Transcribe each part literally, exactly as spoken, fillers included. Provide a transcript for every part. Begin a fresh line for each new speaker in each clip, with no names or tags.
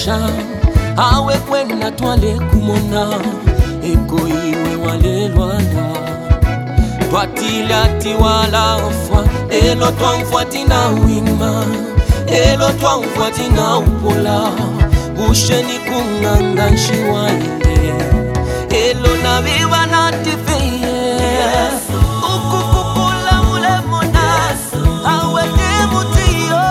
musha awe kwena twale kumona eko iwe walelwana twatilati wala ofwa elo twamfuati na wima elo twamfuati na upola usheni kunganga nshiwaende elo na viva na tifeye ukukupula mule mona awe temutiyo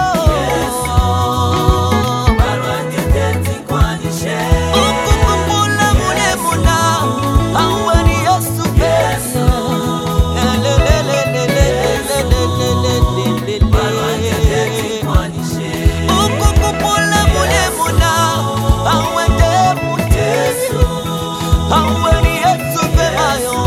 ukukupula mule mona awe ni Yesu Yesu ukukupula mule mona awe temutiyo awe ni Yesu Yesu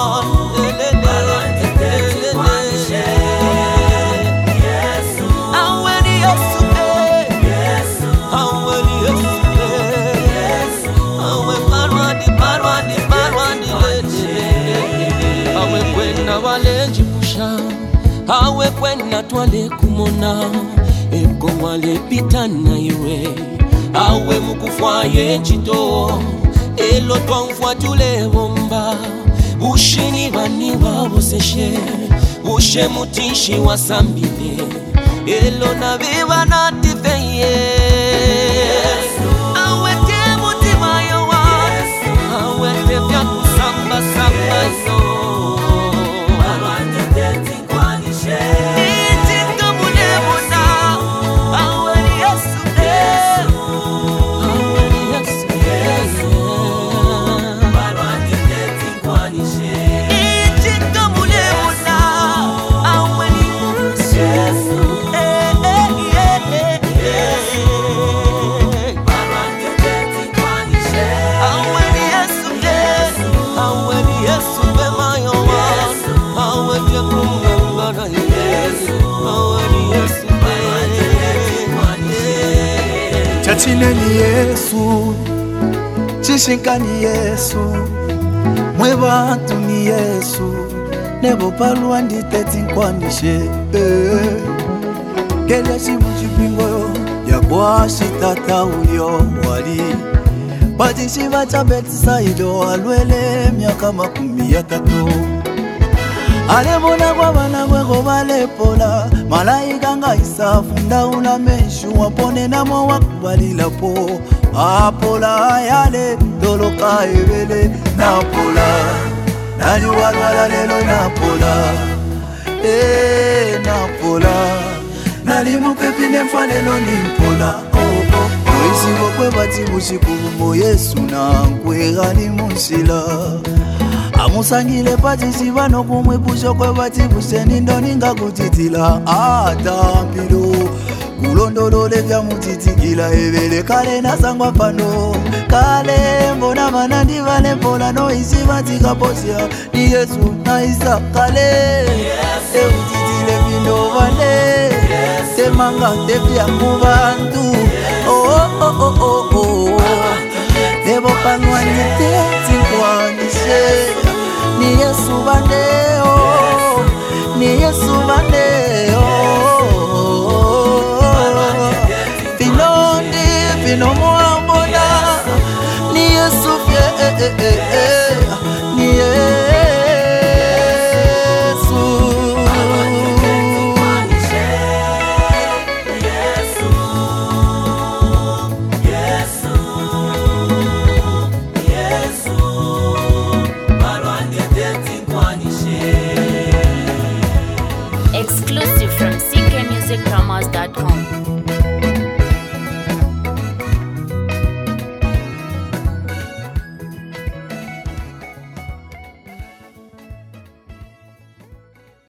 awe kwena twale kumona eko wale pita na iwe awe mukufwaye chito elo twamfuatule bomba ushini bani waboseshe ushe mutishi wasambile elo na viva na tifeye awe te mutima yowa awe te vya kusamba samba yo
Chachine ni Yesu, chishinka ni Yesu, mwebantu ni Yesu, nebo palwa nditeti nkwanishe eh. Kele shimujipingo ya kwa shitata ulio wali Bajishiva chabeti saido alwele miaka makumi ya tatu Alebona kwa bana mwego balepola Malaika nga isafunda una menshu wapone na mwa wakubalila po Apola yale doloka ebele Napola Nani walwala lelo Napola Eh Napola Nali mupepine mfalelo nimpola Oh oh Oisi wakwe bati mushikubumo Yesu na nkwe gali mushila Amusangile pati sivano kumwe pusho kwe bati buseni ndoninga kutitila Atampilo kulondolole vya mutitikila Evele kale na sangwa pano Kale mbona manandi vale mpola no isi bati kaposia Ni Yesu na isa kale E utitile vino vale Te manga te vya kubantu Oh oh oh oh oh Nebo panwa nite tinkwanishe Ni Yesu bandeo, ni Yesu bandeo Finondi, fino mwambona Ni Yesu fye, eh eh eh